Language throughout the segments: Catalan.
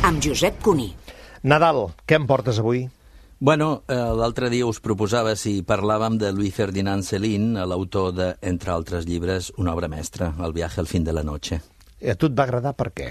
amb Josep Cuní. Nadal, què em portes avui? Bueno, l'altre dia us proposava si parlàvem de Louis Ferdinand Céline, l'autor de, entre altres llibres, una obra mestra, El viaje al fin de la noche. A tu et va agradar per què?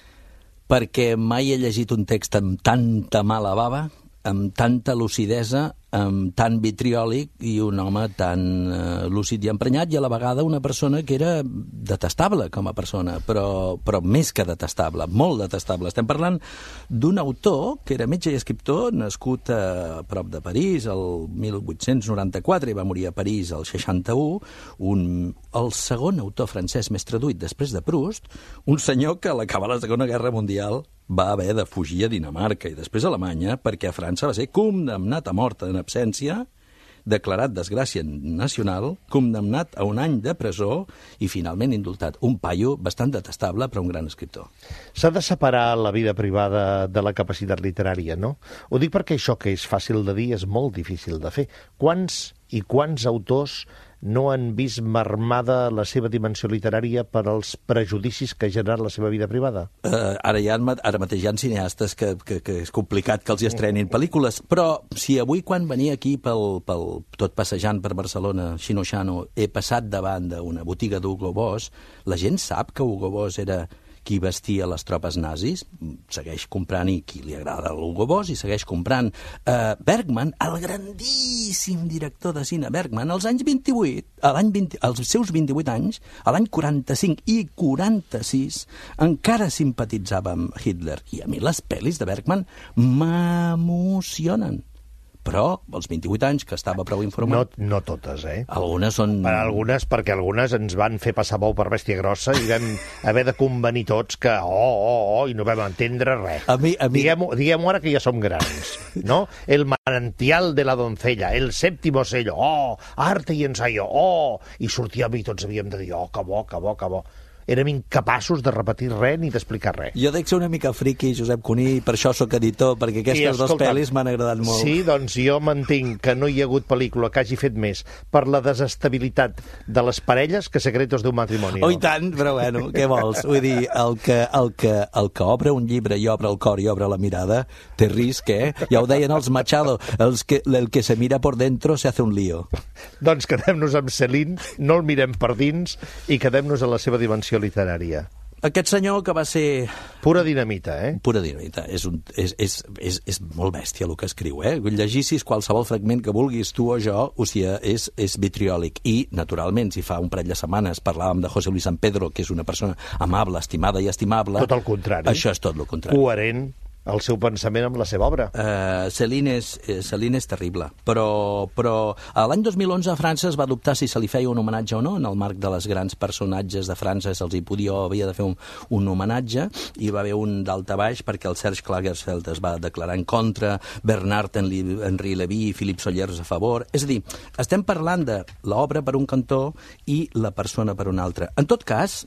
Perquè mai he llegit un text amb tanta mala bava, amb tanta lucidesa, amb tant vitriòlic i un home tan lúcid i emprenyat i a la vegada una persona que era detestable com a persona, però més que detestable, molt detestable. Estem parlant d'un autor que era metge i escriptor, nascut a prop de París el 1894 i va morir a París el 61, el segon autor francès més traduït després de Proust, un senyor que a l'acabar la Segona Guerra Mundial va haver de fugir a Dinamarca i després a Alemanya perquè a França va ser condemnat a mort en absència, declarat desgràcia nacional, condemnat a un any de presó i finalment indultat. Un paio bastant detestable, però un gran escriptor. S'ha de separar la vida privada de la capacitat literària, no? Ho dic perquè això que és fàcil de dir és molt difícil de fer. Quants autors no han vist marmada la seva dimensió literària per als prejudicis que ha generat la seva vida privada? Ara mateix hi ha cineastes que és complicat que els hi estrenin pel·lícules, però si avui quan venia aquí tot passejant per Barcelona, xino-xano, he passat davant d'una botiga d'Hugo Boss, la gent sap que Hugo Boss era qui vestia les tropes nazis, segueix comprant, i qui li agrada l'Hugo Boss, i segueix comprant. Bergman, el grandíssim director de cine Bergman, als anys 28, als seus 28 anys, a l'any 45 i 46, encara simpatitzava amb Hitler. I a mi les pel·lis de Bergman m'emocionen. Però als 28 anys, que estava prou informat... No totes, eh? Algunes són... Perquè algunes ens van fer passar bou per bèstia grossa i vam haver de convenir tots que i no vam entendre res. Diguem-ho ara que ja som grans, no? El manantial de la doncella, el séptimo sello, arte i ensayo, i sortíem i tots havíem de dir, que bo, que bo, que bo. Érem incapaços de repetir res ni d'explicar res. Jo dec ser una mica friqui, Josep Cuní, per això sóc editor, perquè aquestes dues pel·lis m'han agradat molt. Sí, doncs jo mantinc que no hi ha hagut pel·lícula que hagi fet més per la desestabilitat de les parelles que Secretos de un matrimoni. Oh, i tant, però bueno, què vols? Vull dir, el que obre un llibre i obre el cor i obre la mirada, té risc, eh? Ja ho deien els Machado, el que se mira por dentro se hace un lío. Doncs quedem-nos amb Céline, no el mirem per dins i quedem-nos a la seva dimensió literària. Aquest senyor que va ser... Pura dinamita, eh? Pura dinamita. És molt bèstia el que escriu, eh? Llegissis qualsevol fragment que vulguis, tu o jo, o sigui, és vitriòlic. I, naturalment, si fa un parell de setmanes parlàvem de José Luis San Pedro, que és una persona amable, estimada i estimable... Tot el contrari. Això és tot el contrari. Coherent el seu pensament amb la seva obra. Céline és terrible, però l'any 2011 a França es va dubtar si se li feia un homenatge o no, en el marc de les grans personatges de França se'ls havia de fer un homenatge, i va haver un daltabaix perquè el Serge Klagenfeld es va declarar en contra, Bernard Henri Lévy i Philippe Sollers a favor. És a dir, estem parlant de l'obra per un cantó i la persona per un altre. En tot cas,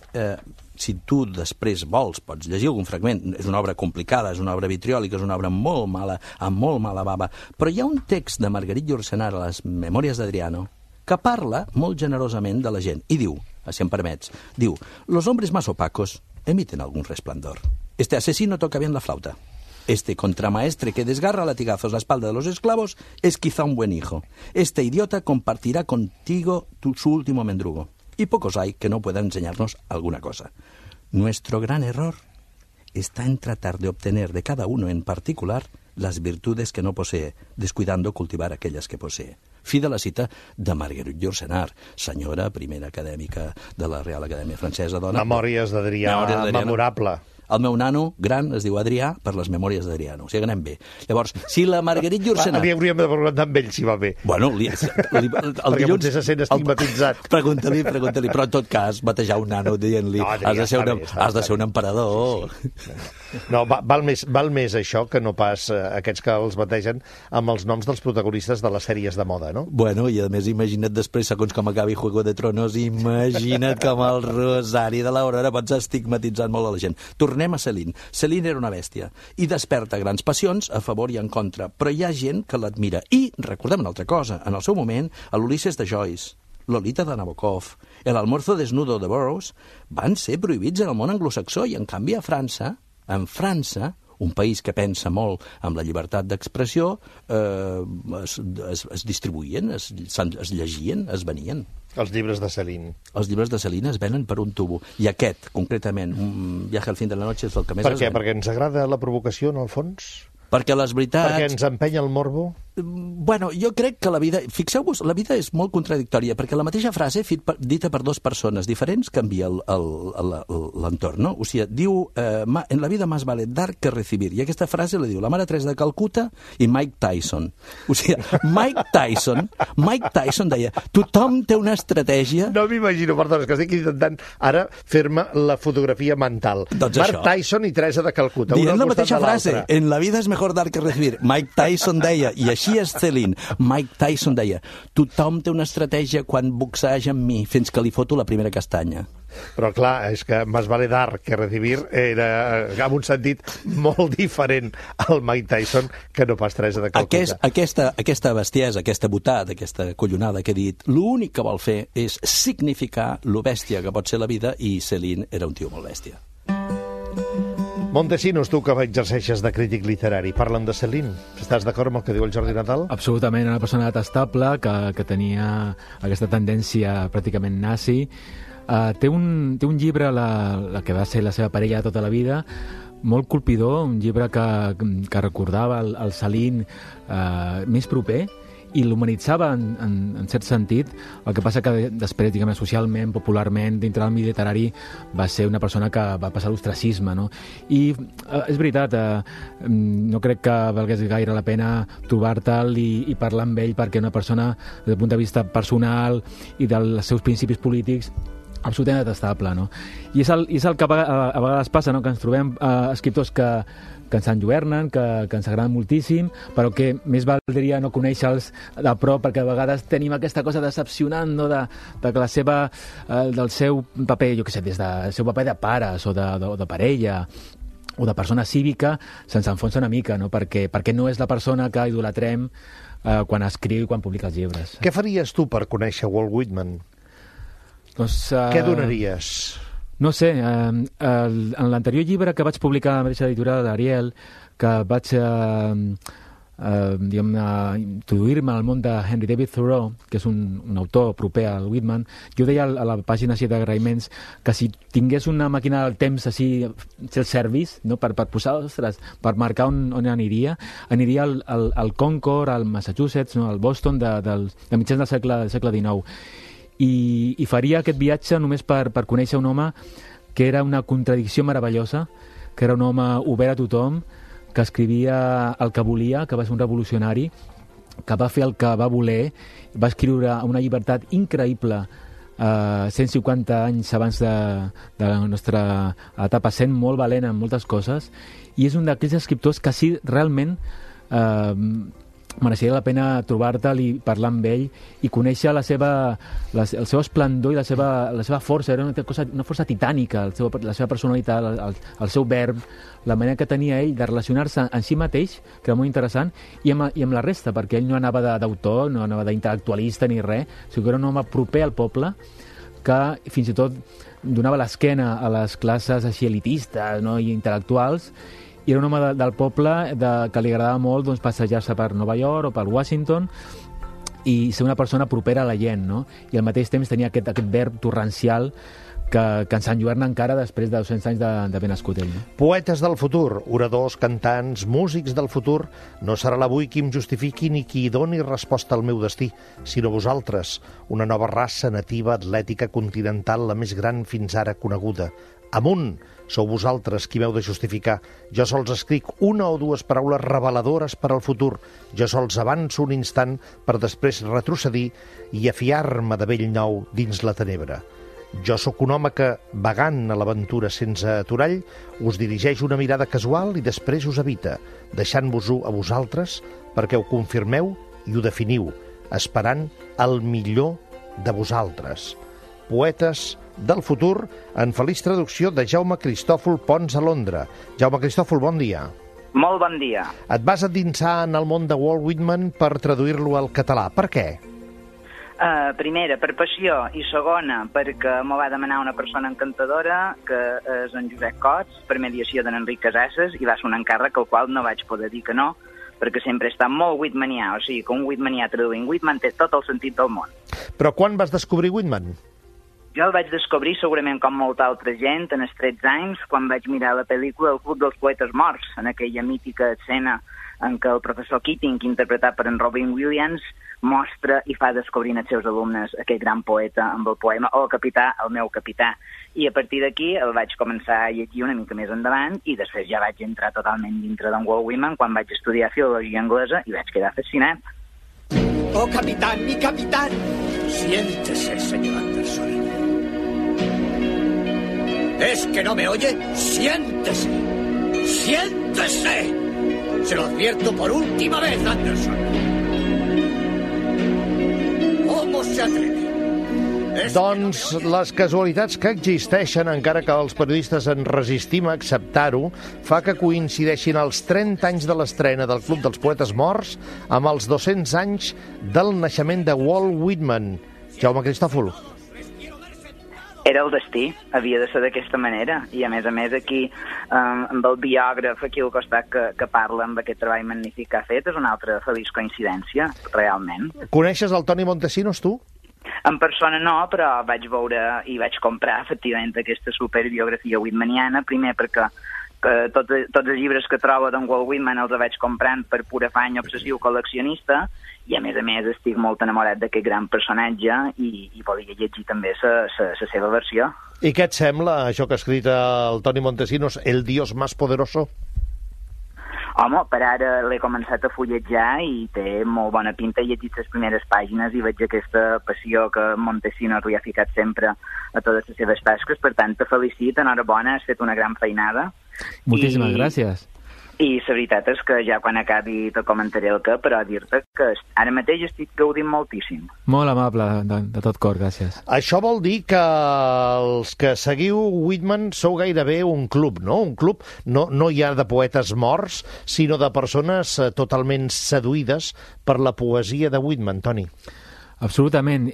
si tu després vols, pots llegir algun fragment. És una obra complicada, és una obra vitriòlica, és una obra molt mala, amb molt mala bava. Però hi ha un text de Marguerite Yourcenar a les Memòries d'Adriano que parla molt generosament de la gent. I diu, si em permets, diu: «Los hombres más opacos emiten algún resplandor. Este asesino toca bien la flauta. Este contramaestre que desgarra a latigazos la espalda de los esclavos es quizá un buen hijo. Este idiota compartirá contigo su último mendrugo. Y pocos hay que no puedan enseñarnos alguna cosa. Nuestro gran error está en tratar de obtener de cada uno en particular las virtudes que no posee, descuidando cultivar aquellas que posee». Fi de la cita de Marguerite Yourcenar, senyora primera acadèmica de la Real Acadèmia Francesa, dona... Memòries d'Adrià, memorable. El meu nano gran es diu Adrià per les Memòries d'Adriano. O sigui, anem bé. Llavors, si la Marguerite Yourcenar... Hauríem de preguntar amb ell si va bé. Bueno, el perquè dilluns... potser se sent estigmatitzat. Pregunta-li. Però en tot cas, batejar un nano dient-li has de ser un emperador. Sí. No, val més això que no pas aquests que els bategen amb els noms dels protagonistes de les sèries de moda, no? Bueno, i a més, imagina't després, segons com acabi Juego de Tronos, imagina't com el Rosari de l'Aurora pots estigmatitzar molt a la gent. Tornem a Céline. Céline era una bèstia i desperta grans passions a favor i en contra, però hi ha gent que l'admira. I recordem una altra cosa, en el seu moment, a l'Ulisses de Joyce, Lolita de Nabokov, El almuerzo desnudo de Burroughs van ser prohibits en el món anglosaxó i, en canvi, a França En França, un país que pensa molt en la llibertat d'expressió, es distribuïen, es llegien, es venien. Els llibres de Céline. Els llibres de Céline es venen per un tubo. I aquest, concretament, Un viaje al fin de la noche, és el que més... Per què? Perquè ens agrada la provocació, en el fons? Perquè les veritats... Perquè ens empenya el morbo? Bueno, jo crec que la vida... Fixeu-vos, la vida és molt contradictòria, perquè la mateixa frase, dita per dues persones diferents, canvia l'entorn, no? O sigui, diu, en la vida más vale dar que recibir. I aquesta frase la diu la Mare Teresa de Calcuta i Mike Tyson. O sigui, Mike Tyson deia, tothom té una estratègia... No m'imagino, perdona, que estic intentant ara fer-me la fotografia mental. Doncs Mark Tyson i Teresa de Calcuta. Dient la mateixa frase, en la vida és mejor dar que recibir. Mike Tyson deia, i així és Céline. Mike Tyson deia, tothom té una estratègia quan boxeja amb mi fins que li foto la primera castanya. Però clar, és que más vale dar que recibir era en un sentit molt diferent al Mike Tyson que no pas Teresa de Calcuta. Aquesta bestiesa, aquesta botada, aquesta collonada que he dit, l'únic que vol fer és significar lo bèstia que pot ser la vida, i Céline era un tio molt bèstia. Montesinos, tu que exerceixes de crític literari, parlen de Céline. Estàs d'acord amb el que diu el Jordi Nadal? Absolutament, una persona detestable que tenia aquesta tendència pràcticament nazi. Té un llibre, la que va ser la seva parella de tota la vida, molt colpidor, un llibre que recordava el Céline més proper, i l'humanitzava en cert sentit. El que passa que després, diguem, socialment, popularment, dintre del medi literari, va ser una persona que va passar l'ostracisme, no? I és veritat, no crec que valgués gaire la pena trobar-te'l i parlar amb ell, perquè una persona, des del punt de vista personal i dels seus principis polítics, absolutament detestable, no? I és el que a vegades passa, no? Que ens trobem escriptors que ens enlluernen, que ens agraden moltíssim, però que més valdria no conèixer-los de prop, perquè a vegades tenim aquesta cosa decepcionant, no? de que del seu paper, jo què sé, des del seu paper de pares o de parella o de persona cívica, se'ns enfonsa una mica, no? Perquè no és la persona que idolatrem quan escriu i quan publica els llibres. Què faries tu per conèixer Walt Whitman? Doncs, què donaries? No sé, en l'anterior llibre que vaig publicar a la mateixa editorial d'Ariel, que vaig introduir-me al món de Henry David Thoreau, que és un autor proper al Whitman, jo deia a la pàgina així d'agraïments que si tingués una màquina del temps així, self-service, no? per posar, per marcar on aniria al Concord, al Massachusetts, no? al Boston de mitjans del segle XIX. I faria aquest viatge només per conèixer un home que era una contradicció meravellosa, que era un home obert a tothom, que escrivia el que volia, que va ser un revolucionari, que va fer el que va voler, va escriure amb una llibertat increïble 150 anys abans de la nostra etapa, sent molt valent en moltes coses, i és un d'aquells escriptors que sí, realment mereixeria la pena trobar-te'l i parlar amb ell i conèixer el seu esplendor i la seva força. Era una força titànica, la seva personalitat, el seu verb, la manera que tenia ell de relacionar-se en si mateix, que era molt interessant, i amb la resta, perquè ell no anava d'autor, no anava d'intel·lectualista ni res, sinó que era un home proper al poble, que fins i tot donava l'esquena a les classes així elitistes, no? I intel·lectuals, i era un home del poble que li agradava molt, doncs, passejar-se per Nova York o per Washington i ser una persona propera a la gent, no? I al mateix temps tenia aquest verb torrencial que ens enlluerna encara després de 200 anys d'haver nascut ell. No? Poetes del futur, oradors, cantants, músics del futur, no serà l'avui qui em justifiqui ni qui doni resposta al meu destí, sinó vosaltres, una nova raça nativa, atlètica, continental, la més gran fins ara coneguda. Amunt! Sou vosaltres qui m'heu de justificar. Jo sols escric una o dues paraules reveladores per al futur. Jo sols avanço un instant per després retrocedir i afiar-me de bell nou dins la tenebra. Jo sóc un home que, vagant a l'aventura sense aturall, us dirigeix una mirada casual i després us evita, deixant-vos-ho a vosaltres perquè ho confirmeu i ho definiu, esperant el millor de vosaltres. Poetes del futur, en feliç traducció de Jaume Cristòfol Pons a Londra. Jaume Cristòfol, bon dia. Molt bon dia. Et vas endinsar en el món de Walt Whitman per traduir-lo al català. Per què? Primera, per passió, i segona, perquè m'ho va demanar una persona encantadora, que és en Josep Cots, per mediació d'en Enric Casasses, i va ser un encàrrec al qual no vaig poder dir que no, perquè sempre he estat molt whitmanià, o sigui que un whitmanià traduint Whitman té tot el sentit del món. Però quan vas descobrir Whitman? Jo el vaig descobrir, segurament com molta altra gent, en els 13 anys, quan vaig mirar la pel·lícula El Club dels Poetes Morts, en aquella mítica escena en què el professor Keating, interpretat per en Robin Williams, mostra i fa descobrint als seus alumnes aquest gran poeta amb el poema "Oh, capità, el meu capità". I a partir d'aquí el vaig començar a llegir una mica més endavant i després ja vaig entrar totalment dintre d'en Walt Whitman quan vaig estudiar filologia anglesa i vaig quedar fascinat. Oh, capitán, mi capitán. Siéntese, señor Anderson. ¿Es que no me oye? Siéntese. Siéntese. Se lo advierto por última vez, Anderson. ¿Cómo se atreve? Doncs les casualitats que existeixen, encara que els periodistes ens resistim a acceptar-ho, fa que coincideixin els 30 anys de l'estrena del Club dels Poetes Morts amb els 200 anys del naixement de Walt Whitman. Jaume Cristòfol. Era el destí, havia de ser d'aquesta manera, i a més aquí, amb el biògraf aquí al costat que parla amb aquest treball magnífic que ha fet, és una altra feliç coincidència, realment. Coneixes el Toni Montesinos, tu? En persona no, però vaig veure i vaig comprar, efectivament, aquesta superbiografia whitmaniana, primer perquè tots els llibres que trobo d'en Walt Whitman els vaig comprant per pur afany obsessiu col·leccionista, i a més estic molt enamorat d'aquest gran personatge i volia llegir també la seva versió. I què et sembla, això que ha escrit el Toni Montesinos, El Dios más poderoso? Home, per ara l'he començat a fulletjar i té molt bona pinta. He llegit les primeres pàgines i veig aquesta passió que Montesinos li ha ficat sempre a totes les seves tasques. Per tant, te felicito, enhorabona, has fet una gran feinada. Moltíssimes gràcies. I la veritat és que ja quan acabi te comentaré el què, però dir-te que ara mateix estic gaudint moltíssim. Molt amable, de tot cor, gràcies. Això vol dir que els que seguiu Whitman sou gairebé un club, no? Un club no ja de poetes morts, sinó de persones totalment seduïdes per la poesia de Whitman, Toni. Absolutament.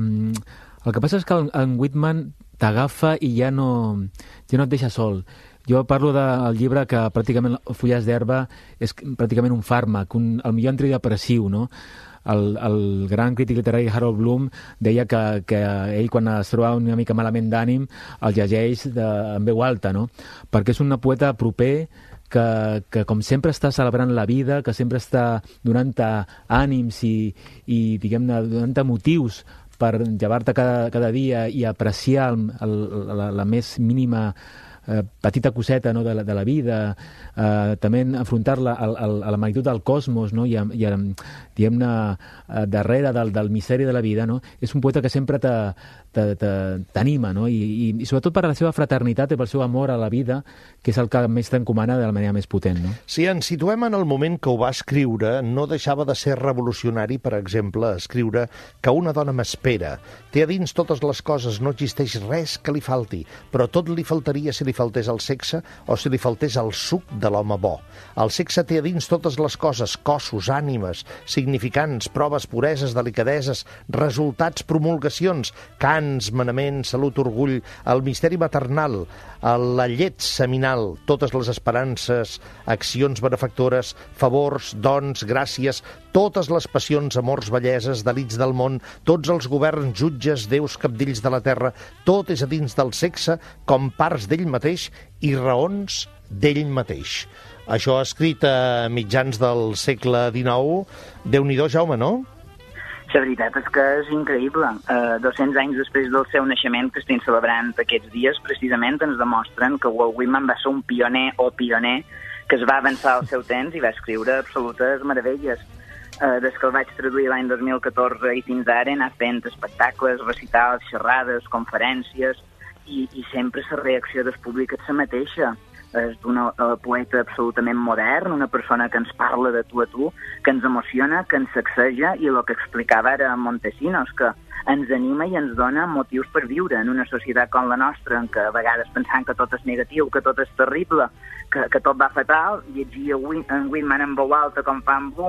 El que passa és que en Whitman t'agafa i ja no et deixa sol. Jo parlo del llibre que pràcticament Fulles d'herba és pràcticament un fàrmac, el millor antidepressiu, no? El gran crític literari Harold Bloom deia que ell, quan es troba una mica malament d'ànim, el llegeix en veu alta, no? Perquè és una poeta proper que com sempre està celebrant la vida, que sempre està donant-te ànims i diguem-ne, donant-te motius per llevar-te cada dia i apreciar la més mínima petita coseta, no, de la vida, també enfrontar-la a la magnitud del cosmos, no, i diguem-ne, darrere del misteri de la vida, no? És un poeta que sempre t'anima, no? I sobretot per la seva fraternitat i pel seu amor a la vida, que és el que més t'encomana de la manera més potent, no? Si ens situem en el moment que ho va escriure, no deixava de ser revolucionari, per exemple, escriure que una dona m'espera, té a dins totes les coses, no existeix res que li falti, però tot li faltaria si li faltés el sexe o si li faltés el suc de l'home bo. El sexe té a dins totes les coses, cossos, ànimes, significants, proves, pureses, delicadeses, resultats, promulgacions, cants, manaments, salut, orgull, el misteri maternal, la llet seminal, totes les esperances, accions benefactores, favors, dons, gràcies, totes les passions, amors, belleses, delits del món, tots els governs, jutges, déus, capdills de la terra, tot és a dins del sexe com parts d'ell mateix i raons d'ell mateix. Això ha escrit a mitjans del segle XIX. Déu-n'hi-do, Jaume, no? La veritat és que és increïble. 200 anys després del seu naixement, que estem celebrant aquests dies, precisament ens demostren que Walt Whitman va ser un pioner que es va avançar al seu temps i va escriure absolutes meravelles. Des que el vaig traduir l'any 2014 i fins ara he anat fent espectacles, recitals, xerrades, conferències, i sempre la reacció del públic és la mateixa. És d'un poeta absolutament modern, una persona que ens parla de tu a tu, que ens emociona, que ens sacseja, i el que explicava ara Montesinos, que ens anima i ens dona motius per viure en una societat com la nostra, en què a vegades pensant que tot és negatiu, que tot és terrible, que tot va fatal, llegia en Whitman en veu alta com fa en Bloom,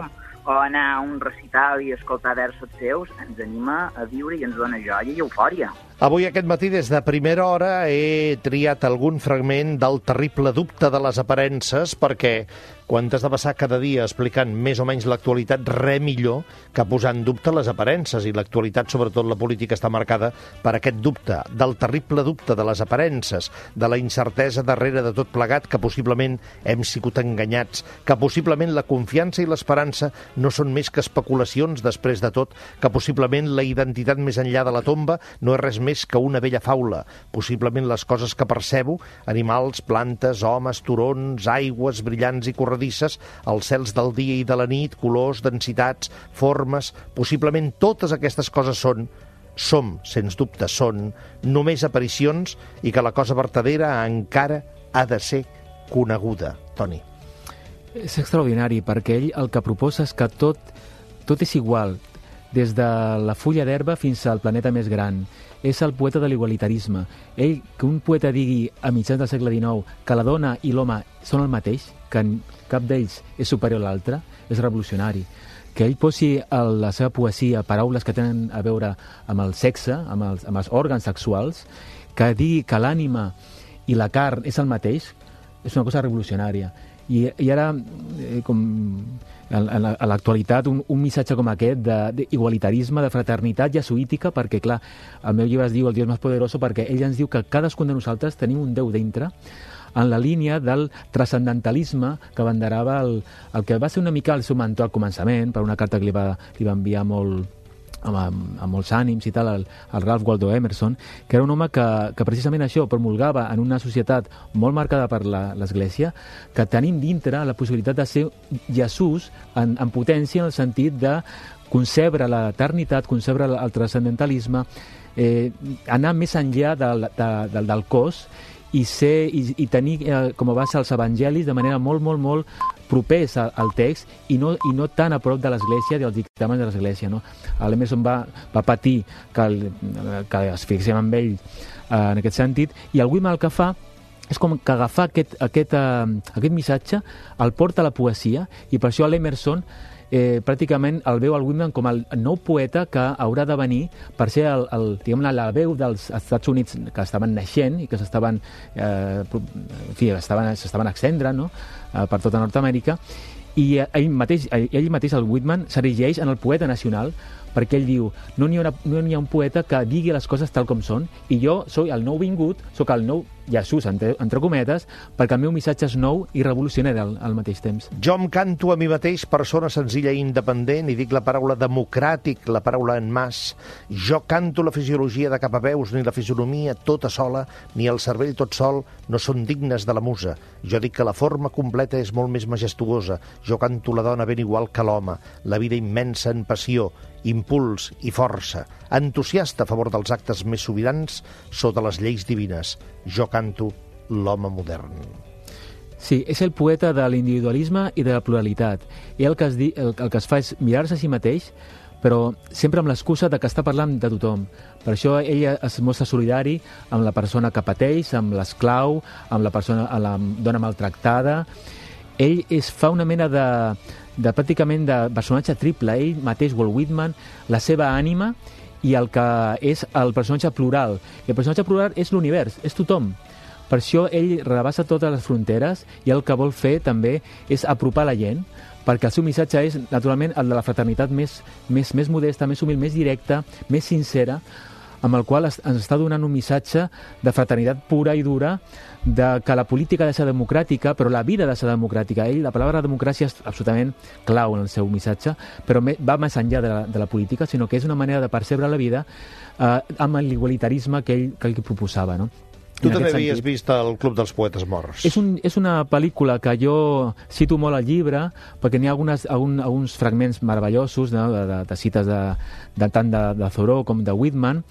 o anar a un recital i escoltar versos seus, ens anima a viure i ens dona joia i eufòria. Avui aquest matí, des de primera hora, he triat algun fragment del terrible dubte de les aparences, perquè quan t'has de passar cada dia explicant més o menys l'actualitat, res millor que posar en dubte les aparences, i l'actualitat, sobretot la política, està marcada per aquest dubte, del terrible dubte de les aparences, de la incertesa darrere de tot plegat, que possiblement hem sigut enganyats, que possiblement la confiança i l'esperança no són més que especulacions després de tot, que possiblement la identitat més enllà de la tomba no és res més que una vella faula, possiblement les coses que percebo, animals, plantes, homes, turons, aigües brillants i corredisses, els cels del dia i de la nit, colors, densitats, formes, possiblement totes aquestes coses som, sens dubte són, només aparicions, i que la cosa vertadera encara ha de ser coneguda. Toni. És extraordinari, perquè ell el que proposa és que tot és igual, des de la fulla d'herba fins al planeta més gran. És el poeta de l'igualitarisme. Que un poeta digui a mitjans del segle XIX que la dona i l'home són el mateix, que cap d'ells és superior a l'altre, és revolucionari. Que ell posi a la seva poesia paraules que tenen a veure amb el sexe, amb els òrgans sexuals, que digui que l'ànima i la carn és el mateix, és una cosa revolucionària. I ara, com a l'actualitat, un missatge com aquest d'igualitarisme, de fraternitat jesuítica, perquè, clar, el meu llibre es diu El Dios más poderoso, perquè ell ens diu que cadascun de nosaltres tenim un Déu dintre, en la línia del transcendentalisme que abanderava el que va ser una mica el seu mentor al començament, per una carta que li va enviar amb molts ànims i tal, el Ralph Waldo Emerson, que era un home que precisament això promulgava en una societat molt marcada per l'Església, que tenim dintre la possibilitat de ser Jesús en potència, en el sentit de concebre l'eternitat, concebre el transcendentalisme, anar més enllà del cos i tenir com a base els evangelis de manera molt, molt, molt propers al text i no tan a prop de l'Església i dels dictàmens de l'Església. No? L'Emerson va patir que es fixem amb ell en aquest sentit, i el Whitman el que fa és com que agafar aquest missatge, el porta a la poesia, i per això l'Emerson pràcticament el veu al Whitman com el nou poeta que haurà de venir per ser la veu dels Estats Units que estaven naixent i que s'estaven extendre, no? Per tota Nord-Amèrica, i ell mateix, el Whitman, s'erigeix en el poeta nacional, perquè ell diu, no n'hi ha un poeta que digui les coses tal com són, i jo soc el nou vingut, soc el nou Jesús, entre cometes, perquè el meu missatge és nou i revolucionari al mateix temps. Jo em canto a mi mateix, persona senzilla i independent, i dic la paraula democràtic, la paraula en mas. Jo canto la fisiologia de cap a peus, ni la fisionomia tota sola, ni el cervell tot sol, no són dignes de la musa. Jo dic que la forma completa és molt més majestuosa. Jo canto la dona ben igual que l'home, la vida immensa en passió, impuls i força, entusiasta a favor dels actes més sobirans sota les lleis divines. Jo canto l'home modern. Sí, és el poeta de l'individualisme i de la pluralitat. I el que es fa és mirar-se a si mateix, però sempre amb l'excusa de que està parlant de tothom. Per això ell es mostra solidari amb la persona que pateix, amb l'esclau, amb la dona maltractada. Ell fa una mena pràcticament de personatge triple, ell mateix, Walt Whitman, la seva ànima i el que és el personatge plural. I el personatge plural és l'univers, és tothom. Per això ell rebassa totes les fronteres, i el que vol fer també és apropar la gent, perquè el seu missatge és, naturalment, el de la fraternitat més modesta, més humil, més directa, més sincera, amb el qual ens està donant un missatge de fraternitat pura i dura, de que la política ha de ser democràtica, però la vida ha de ser democràtica. La paraula democràcia és absolutament clau en el seu missatge, però va més enllà de la política, sinó que és una manera de percebre la vida amb l'igualitarisme que ell proposava, no? Tu també havies vist el Club dels Poetes Morts. És una pel·lícula que jo cito molt al llibre, perquè n'hi ha alguns fragments meravellosos, no? de cites tant de Thoreau com de Whitman,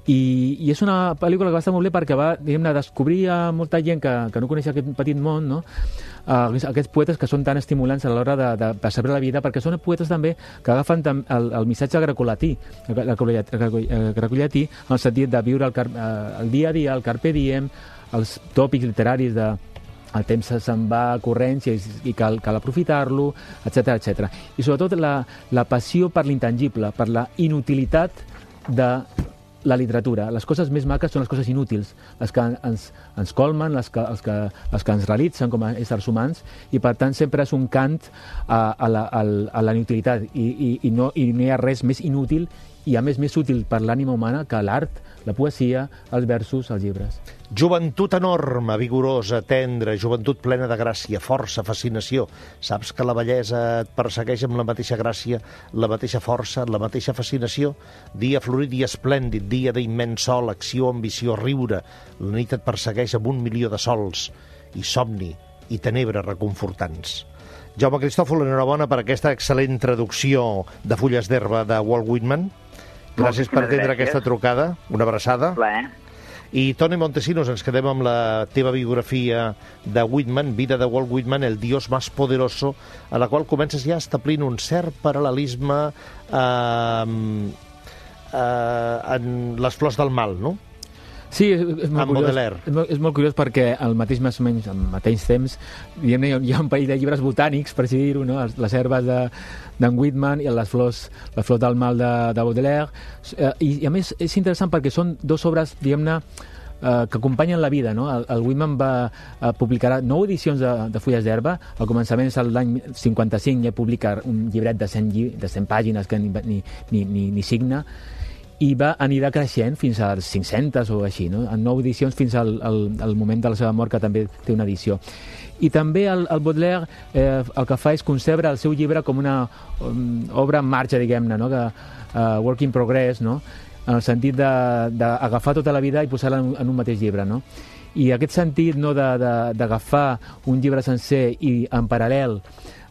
i és una pel·lícula que va estar molt bé perquè va, diguem-ne, descobrir a molta gent que no coneixia aquest petit món, no? Aquests poetes que són tan estimulants a l'hora de percebre la vida, perquè són poetes també que agafen el missatge grecolatí, en el sentit de viure el dia a dia, el carpe diem, els tòpics literaris el temps se'n va corrents i cal aprofitar-lo, etc. I sobretot la passió per l'intangible, per la inutilitat de la literatura. Les coses més maques són les coses inútils, les que ens colmen, les que ens realitzen com a éssers humans, i per tant sempre és un cant a la inutilitat, i no hi ha res més inútil i a més útil per l'ànima humana que l'art, la poesia, els versos, els llibres. Joventut enorme, vigorosa, tendra, joventut plena de gràcia, força, fascinació. Saps que la bellesa et persegueix amb la mateixa gràcia, la mateixa força, la mateixa fascinació? Dia florit i esplèndid, dia d'immens sol, acció, ambició, riure. La nit et persegueix amb 1 milió de sols, i somni, i tenebra reconfortants. Jaume Cristòfol, enhorabona per aquesta excel·lent traducció de Fulles d'herba de Walt Whitman. Gràcies per atendre aquesta trucada. Una abraçada. I Toni Montesinos, ens quedem amb la teva biografia de Whitman, Vida de Walt Whitman, el dios más poderoso, a la qual comences ja establint un cert paral·lelisme en les flors del mal, no? Sí, és molt curiós. És molt curiós perquè al mateix temps hi ha un parell de llibres botànics, per així dir-ho, no? Les herbes d'en Whitman i les flors del mal de Baudelaire. I a més és interessant perquè són dues obres, diguem-ne, que acompanyen la vida, no? El Whitman publicarà 9 edicions de Fulles d'herba. Al començament, l'any 55, ja publica un llibret de 100 pàgines que ni signa, i anirà creixent fins a 500 o així, no? En 9 edicions fins al moment de la seva mort, que també té una edició. I també el Baudelaire el que fa és concebre el seu llibre com una obra en marxa, diguem-ne, no? Work in progress, no? En el sentit d'agafar tota la vida i posar-la en un mateix llibre, no? I aquest sentit, no, d'agafar un llibre sencer i en paral·lel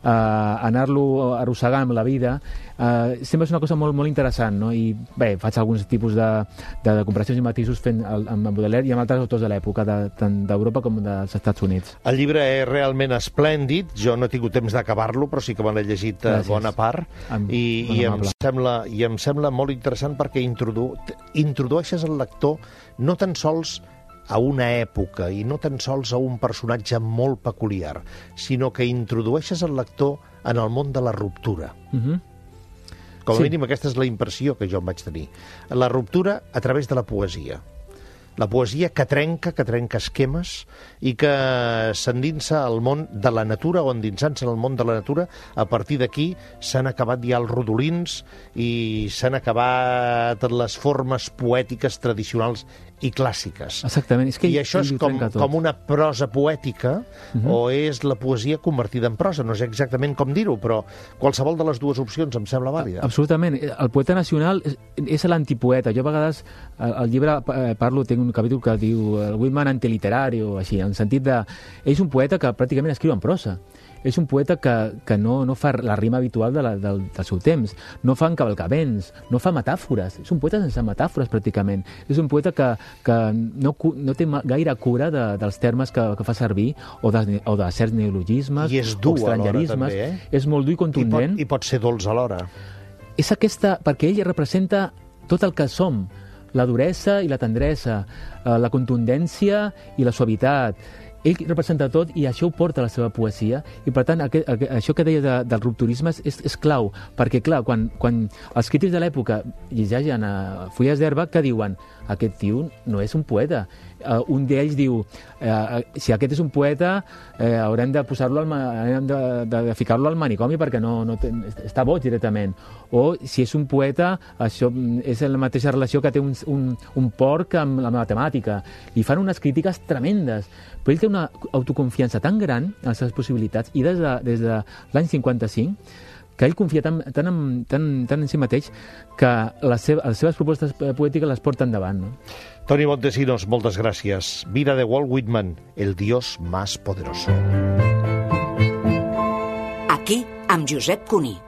anar-lo arrossegant amb la vida, sempre és una cosa molt, molt interessant, no? I bé, faig alguns tipus de comparacions i matisos fent amb Baudelaire i amb altres autors de l'època, tant d'Europa com dels Estats Units. El llibre és realment esplèndid, jo no he tingut temps d'acabar-lo, però sí que me l'he llegit bona part, i em sembla molt interessant perquè introdueixes el lector no tan sols a una època i no tan sols a un personatge molt peculiar, sinó que introdueixes el lector en el món de la ruptura. Com a mínim aquesta és la impressió que jo em vaig tenir. La ruptura a través de la poesia. La poesia que trenca esquemes i que s'endinsa al món de la natura, o endinsant-se en el món de la natura. A partir d'aquí s'han acabat ja els rodolins i s'han acabat les formes poètiques tradicionals i clàssiques. Exactament. I això és com una prosa poètica, o és la poesia convertida en prosa. No sé exactament com dir-ho, però qualsevol de les dues opcions em sembla vàlida. Absolutament. El poeta nacional és l'antipoeta. Jo a vegades al llibre parlo, tinc un capítol que diu el Whitman antiliterari, o així, en sentit de... És un poeta que pràcticament escriu en prosa. És un poeta que no fa la rima habitual del seu temps, no fa encavalcaments, no fa metàfores. És un poeta sense metàfores, pràcticament. És un poeta que no té gaire cura dels termes que fa servir, o de certs neologismes, o estrangerismes. També, és molt dur i contundent. I pot ser dolç alhora. És aquesta, perquè ell representa tot el que som, la duresa i la tendresa, la contundència i la suavitat. Ell representa tot i això ho porta a la seva poesia, i per tant això que deia del rupturisme és clau, perquè clar, quan els crítics de l'època llegeixen a Fulles d'herba, que diuen? Aquest tio no és un poeta. Un d'ells diu, si aquest és un poeta, haurem de posar-lo de ficar-lo al manicomi perquè està boig directament. O si és un poeta, això és la mateixa relació que té un porc amb la matemàtica. Li fan unes crítiques tremendes, però ell té una autoconfiança tan gran en les seves possibilitats, i des de l'any 55, que ell confia tant en si mateix que les seves propostes poètiques les porta endavant, no? Toni Montesinos, moltes gràcies. Vida de Walt Whitman, el dios más poderoso. Aquí, amb Josep Cuní.